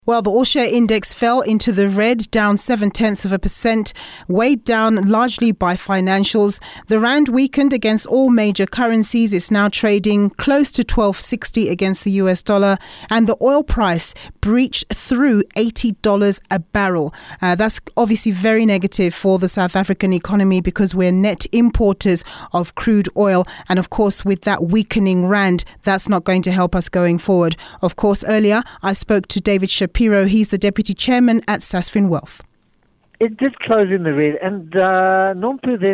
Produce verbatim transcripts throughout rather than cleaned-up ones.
Well, the all-share index fell into the red, down seven-tenths of a percent, weighed down largely by financials. The rand weakened against all major currencies. It's now trading close to twelve sixty against the U S dollar. And the oil price breached through eighty dollars a barrel. Uh, that's obviously very negative for the South African economy because we're net importers of crude oil. And of course, with that weakening rand, that's not going to help us going forward. Of course, earlier, I spoke to David Shapiro. He's the deputy chairman at Sasfin Wealth. It did close in the red, and uh, Nompu, there's,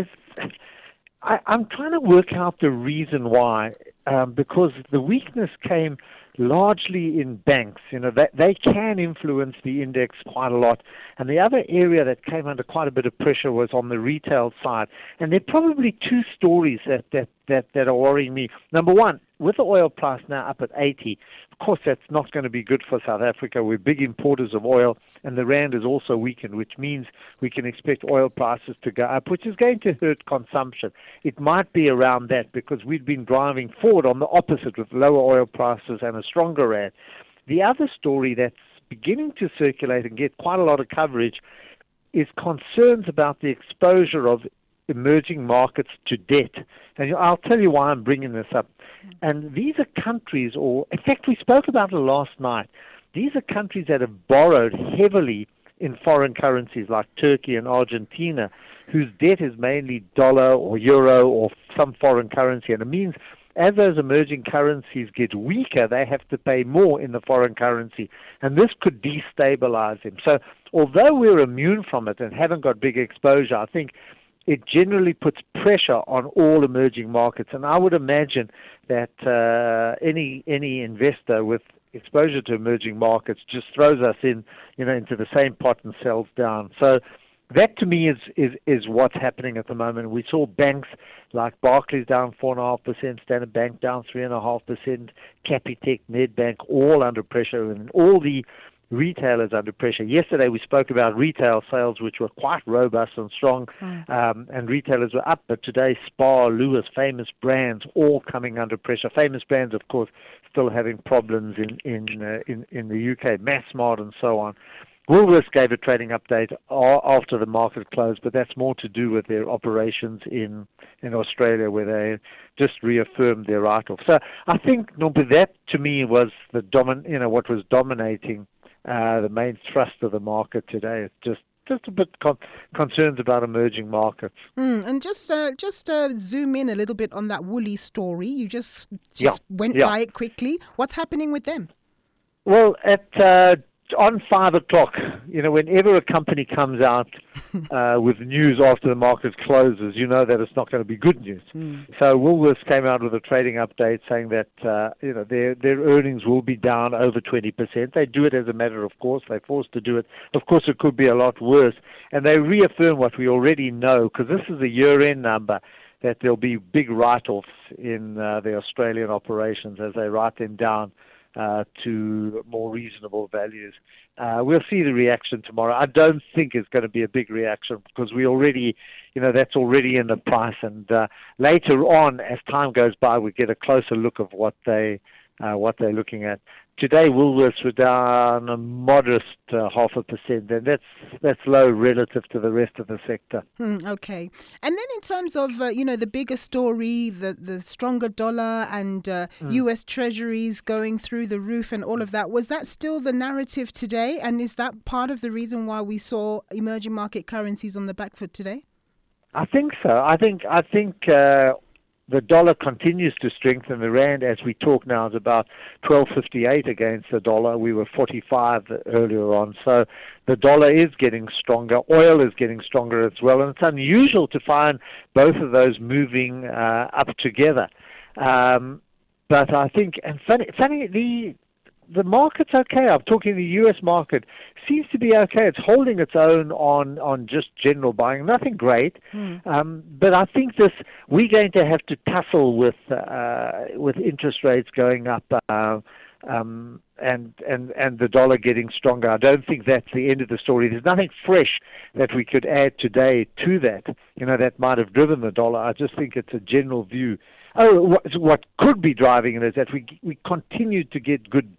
I, I'm trying to work out the reason why, um, because the weakness came largely in banks. You know, they, they can influence the index quite a lot. And the other area that came under quite a bit of pressure was on the retail side. And there are probably two stories that, that, that, that are worrying me. Number one, with the oil price now up at eighty, of course that's not going to be good for South Africa. We're big importers of oil, and the rand is also weakened, which means we can expect oil prices to go up, which is going to hurt consumption. It might be around that because we've been driving forward on the opposite with lower oil prices and a stronger rand. The other story that's beginning to circulate and get quite a lot of coverage is concerns about the exposure of emerging markets to debt. And I'll tell you why I'm bringing this up. And these are countries, or in fact, we spoke about it last night. These are countries that have borrowed heavily in foreign currencies like Turkey and Argentina, whose debt is mainly dollar or euro or some foreign currency. And it means as those emerging currencies get weaker, they have to pay more in the foreign currency. And this could destabilize them. So although we're immune from it and haven't got big exposure, I think it generally puts pressure on all emerging markets. And I would imagine that uh, any any investor with exposure to emerging markets just throws us in, you know, into the same pot and sells down. So that to me is, is, is what's happening at the moment. We saw banks like Barclays down four point five percent, Standard Bank down three point five percent, Capitec, Nedbank, all under pressure, and all the retailers under pressure. Yesterday we spoke about retail sales, which were quite robust and strong, mm. um, and retailers were up. But today, Spar, Lewis, Famous Brands, all coming under pressure. Famous Brands, of course, still having problems in in uh, in, in the U K, Massmart and so on. Woolworths gave a trading update after the market closed, but that's more to do with their operations in in Australia, where they just reaffirmed their write-off. So I think, Nompu, that to me was the domin- you know, what was dominating Uh, the main thrust of the market today. It's just just a bit con- concerns about emerging markets. Mm, and just uh, just uh, zoom in a little bit on that Woolly story. You just just yeah. went yeah. by it quickly. What's happening with them? Well, at uh, on five o'clock, you know, whenever a company comes out uh, with news after the market closes, you know that it's not going to be good news. Mm. So Woolworths came out with a trading update saying that uh, you know their their earnings will be down over twenty percent. They do it as a matter of course. They're forced to do it. Of course, it could be a lot worse. And they reaffirm what we already know, because this is a year-end number, that there'll be big write-offs in uh, the Australian operations as they write them down Uh, to more reasonable values. Uh, we'll see the reaction tomorrow. I don't think it's going to be a big reaction because we already, you know, that's already in the price. And uh, later on, as time goes by, we get a closer look of what they, uh, what they're looking at. Today, Woolworths were down a modest uh, half a percent, and that's that's low relative to the rest of the sector. Hmm, okay. And then in terms of, uh, you know, the bigger story, the, the stronger dollar and uh, mm. U S Treasuries going through the roof and all of that, was that still the narrative today? And is that part of the reason why we saw emerging market currencies on the back foot today? I think so. I think, I think uh, the dollar continues to strengthen. The rand, as we talk now, is about twelve fifty-eight against the dollar. We were forty-five earlier on. So the dollar is getting stronger. Oil is getting stronger as well. And it's unusual to find both of those moving uh, up together. Um, but I think, and funny, funny the the market's okay. I'm talking the U S market seems to be okay. It's holding its own on, on just general buying. Nothing great. Mm. Um, but I think this, we're going to have to tussle with, uh, with interest rates going up, uh, um, and, and, and the dollar getting stronger. I don't think that's the end of the story. There's nothing fresh that we could add today to that, you know, that might have driven the dollar. I just think it's a general view. Oh, what, what could be driving it is that we, we continue to get good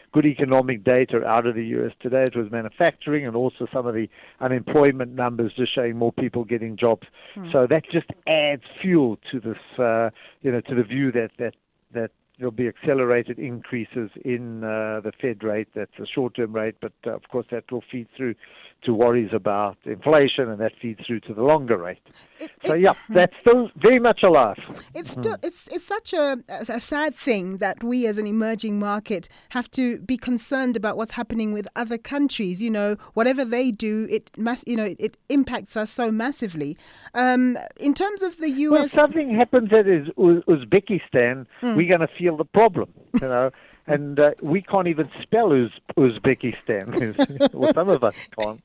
good economic data out of the U S today. It was manufacturing and also some of the unemployment numbers just showing more people getting jobs. Hmm. So that just adds fuel to this, uh, you know, to the view that that that there'll be accelerated increases in uh, the Fed rate. That's a short-term rate, but uh, of course that will feed through to worries about inflation, and that feeds through to the longer rate. It, so it, yeah, that's still very much alive. It's still mm. it's it's such a, a sad thing that we as an emerging market have to be concerned about what's happening with other countries. You know, whatever they do, it mass you know it, it impacts us so massively. Um, in terms of the U S, well, if something happens at Uz- Uzbekistan, mm. we're going to feel the problem. You know. And uh, we can't even spell Uz- Uzbekistan. Well, some of us can't.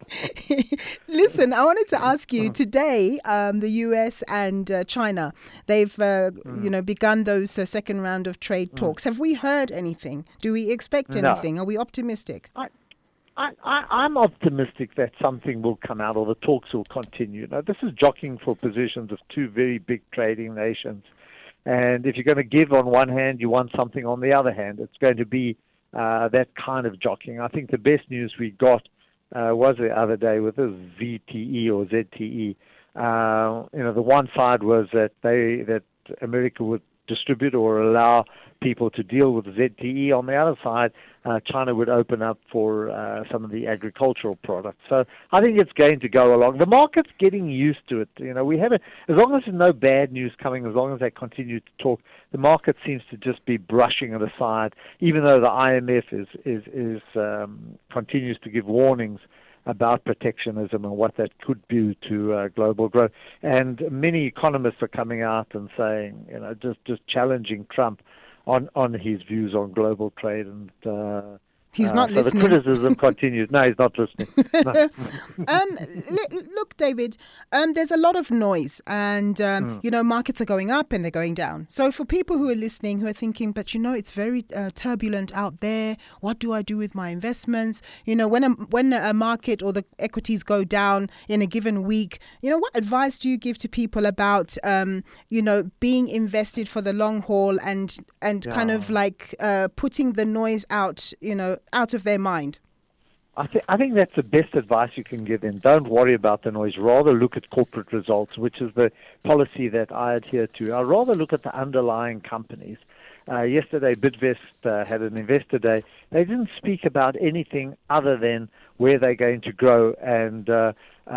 Listen, I wanted to ask you, today, um, the U S and uh, China, they've uh, mm. you know, begun those uh, second round of trade talks. Mm. Have we heard anything? Do we expect anything? No. Are we optimistic? I, I, I, I'm optimistic that something will come out or the talks will continue. Now, this is jockeying for positions of two very big trading nations. And if you're going to give on one hand, you want something on the other hand. It's going to be uh, that kind of jockeying. I think the best news we got uh, was the other day with the Z T E or Z T E. Uh, you know, the one side was that they that America would distribute or allow people to deal with Z T E. On the other side, uh, China would open up for uh, some of the agricultural products. So I think it's going to go along. The market's getting used to it. You know, we have a, as long as there's no bad news coming, as long as they continue to talk, the market seems to just be brushing it aside, even though the I M F is is is um, continues to give warnings about protectionism and what that could do to uh, global growth. And many economists are coming out and saying, you know, just, just challenging Trump on, on his views on global trade. And uh, he's not uh, so listening. The criticism continues. No, he's not listening. No. um, l- look, David, um, there's a lot of noise and, um, mm. you know, markets are going up and they're going down. So for people who are listening, who are thinking, but, you know, it's very uh, turbulent out there. What do I do with my investments? You know, when a, when a market or the equities go down in a given week, you know, what advice do you give to people about, um, you know, being invested for the long haul and, and yeah. kind of like uh, putting the noise out, you know, out of their mind? I, th- I think that's the best advice you can give them. Don't worry about the noise. Rather look at corporate results, which is the policy that I adhere to. I'd rather look at the underlying companies. Uh, yesterday, Bidvest uh, had an investor day. They didn't speak about anything other than where they're going to grow and uh,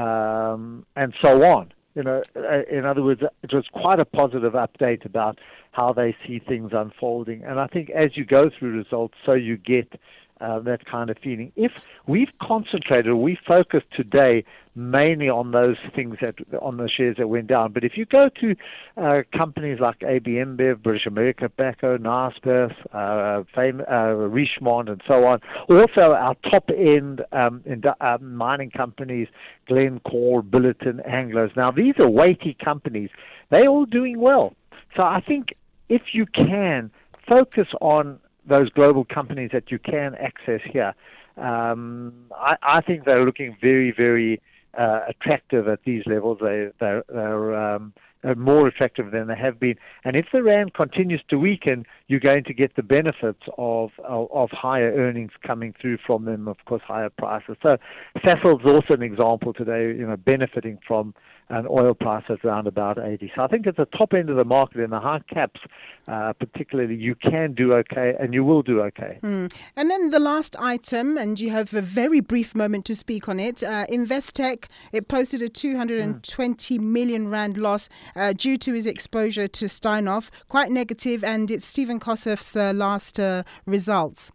um, and so on. You know, in other words, it was quite a positive update about how they see things unfolding. And I think as you go through results, so you get Uh, that kind of feeling. If we've concentrated, we focused today mainly on those things that on the shares that went down. But if you go to uh, companies like A B M Bev, British American Tobacco, Naspers, uh, Fame, uh, Richemont, and so on, also our top-end um, in, uh, mining companies, Glencore, Billiton, Anglos. Now, these are weighty companies. They're all doing well. So I think if you can focus on those global companies that you can access here, um, I, I think they're looking very, very uh, attractive at these levels. They, they're, they're um, more attractive than they have been. And if the rand continues to weaken, you're going to get the benefits of of, of higher earnings coming through from them, of course, higher prices. So Sasol's also an example today, you know, benefiting from an oil price at around about eighty. So I think at the top end of the market, in the high caps, uh, particularly, you can do okay, and you will do okay. Mm. And then the last item, and you have a very brief moment to speak on it. Uh, Investec, it posted a two hundred twenty mm. million rand loss uh, due to its exposure to Steinhoff. Quite negative, and it's Stephen Kosseff's uh, last uh, results.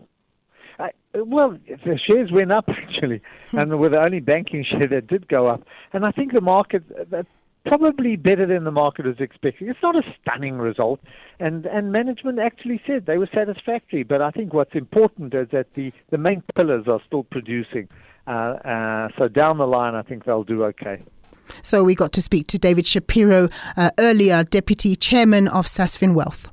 Well, the shares went up, actually, and they were the only banking share that did go up. And I think the market, uh, probably better than the market was expecting. It's not a stunning result, and, and management actually said they were satisfactory. But I think what's important is that the, the main pillars are still producing. Uh, uh, so down the line, I think they'll do okay. So we got to speak to David Shapiro uh, earlier, Deputy Chairman of Sasfin Wealth.